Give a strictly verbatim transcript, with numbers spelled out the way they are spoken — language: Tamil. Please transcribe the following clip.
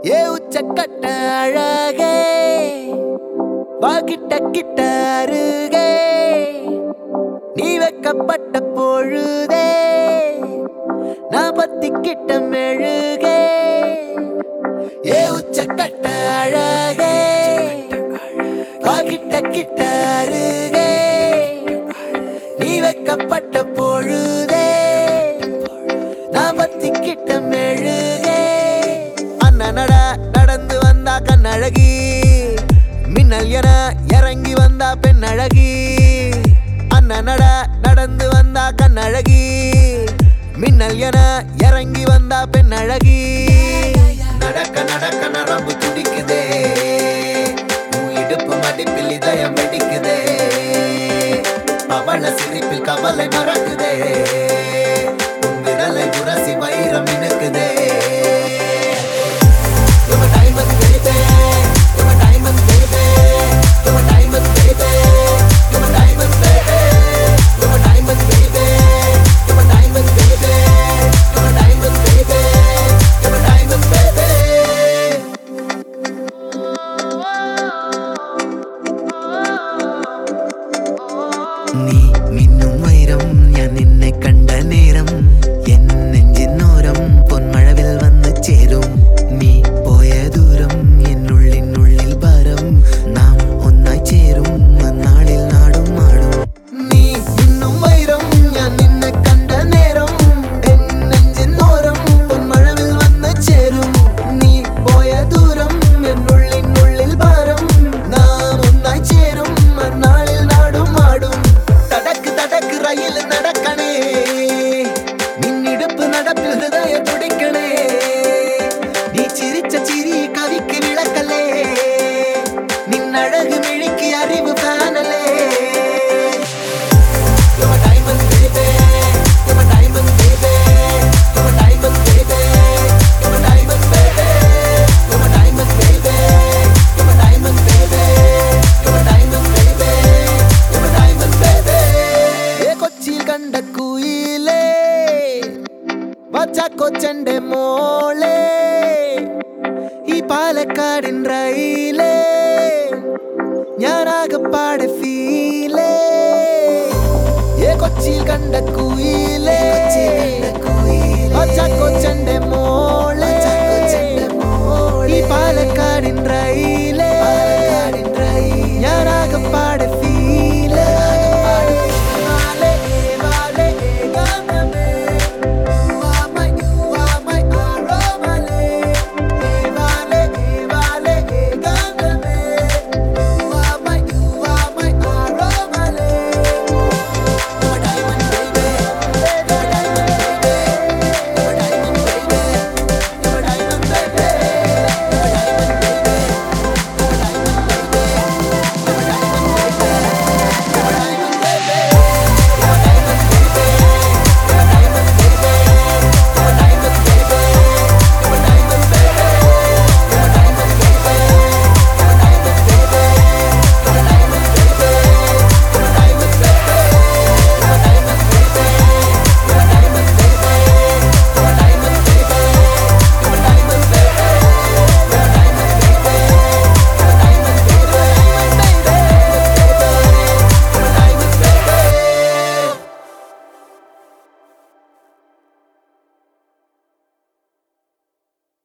ஏ உச்சக்கட்ட அழகே வாகிட்ட கிட்ட அருகே நீ வைக்கப்பட்ட பொழுதே நான் பத்திக்கிட்ட மெழுகே ஏ உச்சக்கட்ட அழகே வாகிட்ட கிட்ட அருகே நீ வைக்கப்பட்ட பொழுதே நான் பத்திக்கிட்ட மெழுகே அண்ணனடா நடந்து வந்தா கண்ணழகி மின்னல் என இறங்கி வந்தா பெண் அழகி அண்ணனடா நடந்து வந்தா கண்ணழகி மின்னல் என இறங்கி வந்தா பெண் அழகி நடக்க நடக்க நரம்பு துடிக்குதே உன் இடுப்பு மடிப்பில் இதயம் வெடிக்குதே அவள சிரிப்பில் கவலை மறக்குதே உன் விரலை உரசி வைரம் இனுக்குதே നീ മിന്നും വൈരം ഞാൻ നിന്നെ കണ്ട നേരം എൻ നെഞ്ചിനോരം പൊന്മഴവിൽ വന്ന് ചേരും നീ പോയ ദൂരം എന്നുള്ളിനുള്ളിൽ ഭാരം നാം ഒന്നായി ചേരും അന്നാളിൽ നാടും നാടും നീ മിന്നും വൈരം ഞാൻ നിന്നെ കണ്ട നേരം എൻ നെഞ്ചിനോരം പൊന്മഴവിൽ വന്ന് ചേരും നീ പോയ ദൂരം എന്നുള്ളിനുള്ളിൽ ഭാരം നാം ഒന്നായി ചേരും അന്നാളിൽ നാടും നാടും ரயில் நடக்கணே நின்னிடுப்பு நடப்பில் ஹிருதய துடிக்கணே நீ சிரிச்ச சிரி கவிக்கு விளக்கலே நின் அழகு மிழிக்கு அறிவு காணலே കൊച്ചന്റെ മോളെ ഈ പാലക്കാടിൻ റയിലേ ഞാനാകപ്പാടെ ഫീലേ ഏ കൊച്ചിയിൽ കണ്ട കുയിലേ കൊച്ചന്റെ മോളെ